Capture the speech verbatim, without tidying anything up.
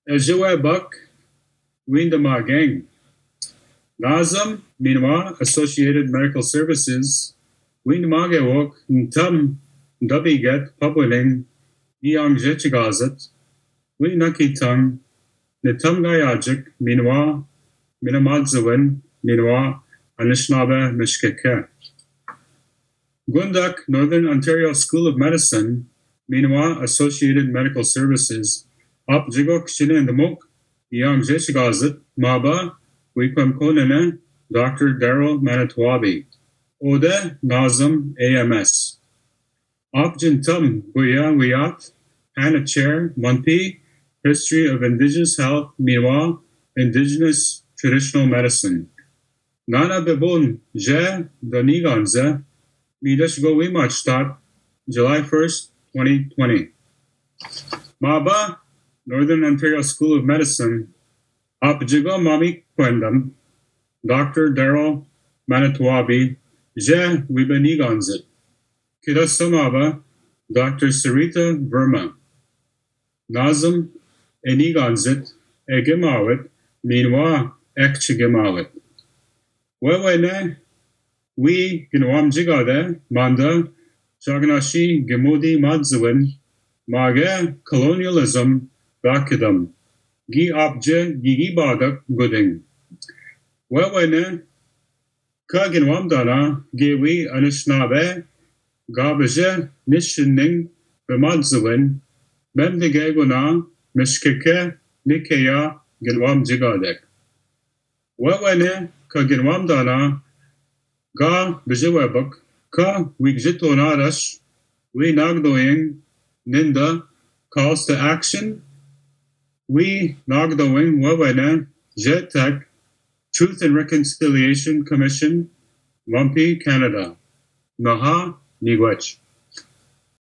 Ejiwe Buck, Windama Gang. Nazam, Minwa, Associated Medical Services, Windmagewok, Ntum, Dubiget, Publining, Yang Jechigazet, Winakitang, Nitumgayajik, Minwa, Minamadzawin, Minwa, Anishnaba, Mishkeke. Gundak, Northern Ontario School of Medicine, Minwa, Associated Medical Services, Up Jigok Shinendamok, Yang Jechigazet, Maba, Wikwam Konene, Doctor Daryl Manitwabi. Ode Nazam A M S. Opjintum Guya Wiyat, Hannah Chair, Munpi, History of Indigenous Health, Miwa, Indigenous Traditional Medicine. Nana Bebun Je Daniganze, Midash Gowimachtat, July first, twenty twenty. Maba, Northern Ontario School of Medicine, Opjigo Mami Kwendam, Doctor Daryl Manitwabi, Je Wibaniganzit. Kidasamaba, Doctor Sarita Verma. Nazam Eniganzit, Egimawit, Minwa Ekchigimawit. Wewene, we Ginwam Jigade, Manda, Jaganashi Gimudi Madzawin, Mage Colonialism, Bakidam. Gi Abje Gigi Badak Gooding. Wewene, Kagin Wamdana, Giwi Anishnabe, Gabaje Nishining, Bemadzawin, Memdigeguna, Mishkeke, Nikea, Ginwam Jigadek. Wewene, Kagin Wamdana, Ga Bijewebuk, Ka Wigjitonaras, We Nagdoing, Ninda, calls to action. We Nagdoing Wewene, Jetek, Truth and Reconciliation Commission, Lumpy, Canada. Naha Nigwech.